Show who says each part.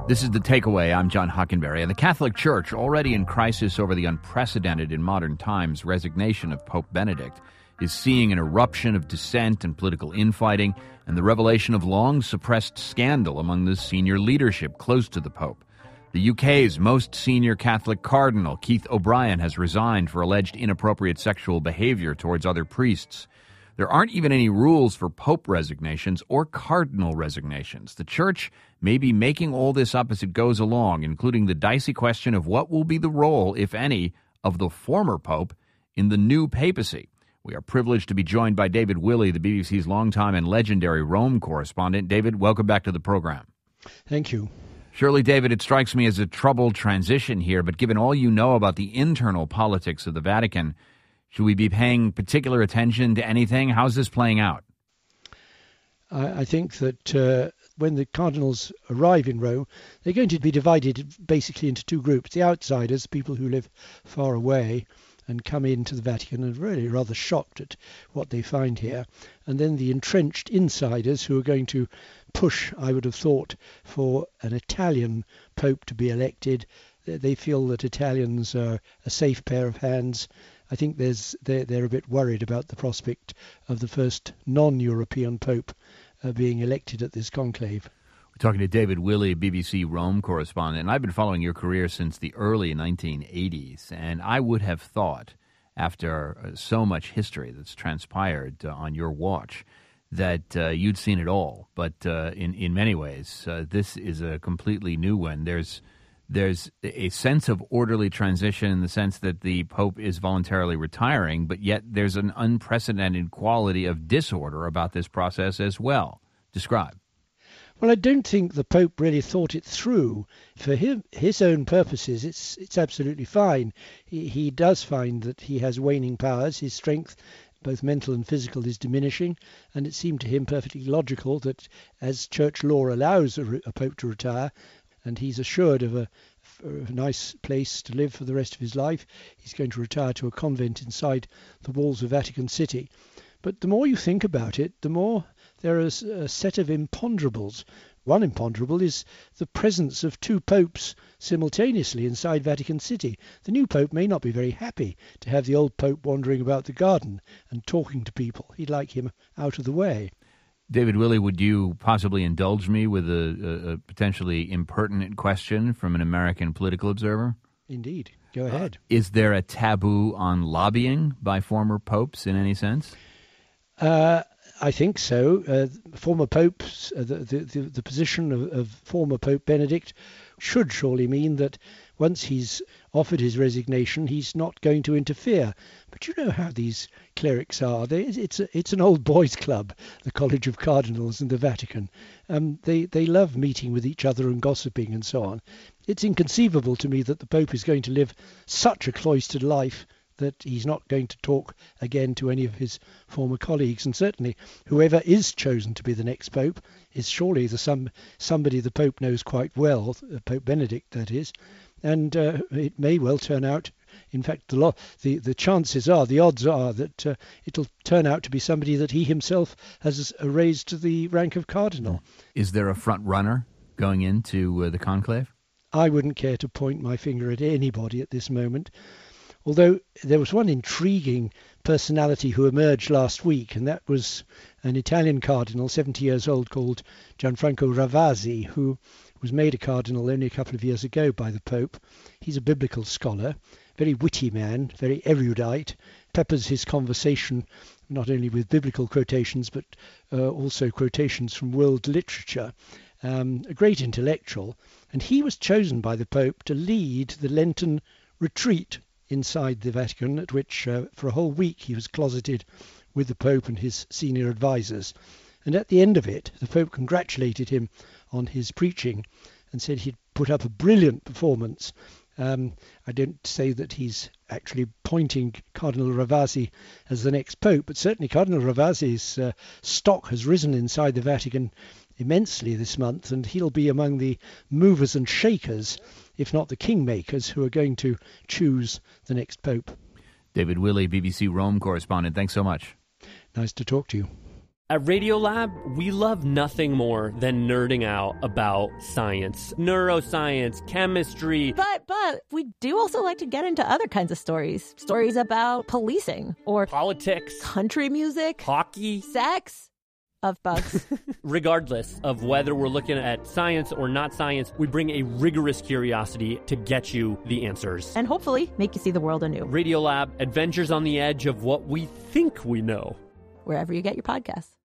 Speaker 1: This is The Takeaway. I'm John Hockenberry. And the Catholic Church, already in crisis over the unprecedented in modern times resignation of Pope Benedict, is seeing an eruption of dissent and political infighting and the revelation of long-suppressed scandal among the senior leadership close to the Pope. The UK's most senior Catholic cardinal, Keith O'Brien, has resigned for alleged inappropriate sexual behavior towards other priests. There aren't even any rules for Pope resignations or cardinal resignations. The Church may be making all this up as it goes along, including the dicey question of what will be the role, if any, of the former Pope in the new papacy. We are privileged to be joined by David Willey, the BBC's longtime and legendary Rome correspondent. David, welcome back to the program.
Speaker 2: Thank you.
Speaker 1: Surely, David, it strikes me as a troubled transition here, but given all you know about the internal politics of the Vatican, should we be paying particular attention to anything? How's this playing out?
Speaker 2: I think that when the cardinals arrive in Rome, they're going to be divided basically into two groups. The outsiders, people who live far away and come into the Vatican and are really rather shocked at what they find here. And then the entrenched insiders who are going to push, I would have thought, for an Italian Pope to be elected. They feel that Italians are a safe pair of hands. I think they're a bit worried about the prospect of the first non-European Pope being elected at this conclave.
Speaker 1: We're talking to David Willey, BBC Rome correspondent, and I've been following your career since the early 1980s, and I would have thought, after so much history that's transpired on your watch, that you'd seen it all. But in many ways, this is a completely new one. There's a sense of orderly transition in the sense that the Pope is voluntarily retiring, but yet there's an unprecedented quality of disorder about this process as well. Describe.
Speaker 2: Well, I don't think the Pope really thought it through. For his own purposes, it's absolutely fine. He does find that he has waning powers. His strength, both mental and physical, is diminishing, and it seemed to him perfectly logical that as church law allows a Pope to retire, and he's assured of a nice place to live for the rest of his life, he's going to retire to a convent inside the walls of Vatican City. But the more you think about it, the more there is a set of imponderables. One imponderable is the presence of two popes simultaneously inside Vatican City. The new pope may not be very happy to have the old pope wandering about the garden and talking to people. He'd like him out of the way.
Speaker 1: David Willey, would you possibly indulge me with a potentially impertinent question from an American political observer?
Speaker 2: Indeed. Go ahead.
Speaker 1: Is there a taboo on lobbying by former popes in any sense?
Speaker 2: I think so. Former popes, the position of former Pope Benedict should surely mean that once he's offered his resignation, he's not going to interfere. But you know how these clerics are. It's an old boys' club, the College of Cardinals and the Vatican. They love meeting with each other and gossiping and so on. It's inconceivable to me that the Pope is going to live such a cloistered life that he's not going to talk again to any of his former colleagues. And certainly whoever is chosen to be the next Pope is surely somebody the Pope knows quite well, Pope Benedict, that is. And it may well turn out, in fact, the chances are, the odds are that it'll turn out to be somebody that he himself has raised to the rank of cardinal.
Speaker 1: Is there a front runner going into the conclave?
Speaker 2: I wouldn't care to point my finger at anybody at this moment. Although there was one intriguing personality who emerged last week, and that was an Italian cardinal, 70 years old, called Gianfranco Ravasi, who was made a cardinal only a couple of years ago by the Pope. He's a biblical scholar, very witty man, very erudite, peppers his conversation not only with biblical quotations, but also quotations from world literature. A great intellectual, and he was chosen by the Pope to lead the Lenten retreat inside the Vatican, at which for a whole week he was closeted with the Pope and his senior advisors. And at the end of it, the Pope congratulated him on his preaching and said he'd put up a brilliant performance. I don't say that he's actually pointing Cardinal Ravasi as the next Pope, but certainly Cardinal Ravasi's stock has risen inside the Vatican immensely this month, and he'll be among the movers and shakers, if not the kingmakers, who are going to choose the next Pope.
Speaker 1: David Willey, BBC Rome correspondent, thanks so much.
Speaker 2: Nice to talk to you.
Speaker 3: At Radiolab, we love nothing more than nerding out about science, neuroscience, chemistry.
Speaker 4: But we do also like to get into other kinds of stories. Stories about policing or
Speaker 3: politics,
Speaker 4: country music,
Speaker 3: hockey,
Speaker 4: sex, of bugs.
Speaker 3: Regardless of whether we're looking at science or not science, we bring a rigorous curiosity to get you the answers.
Speaker 4: And hopefully make you see the world anew.
Speaker 3: Radiolab, adventures on the edge of what we think we know.
Speaker 4: Wherever you get your podcasts.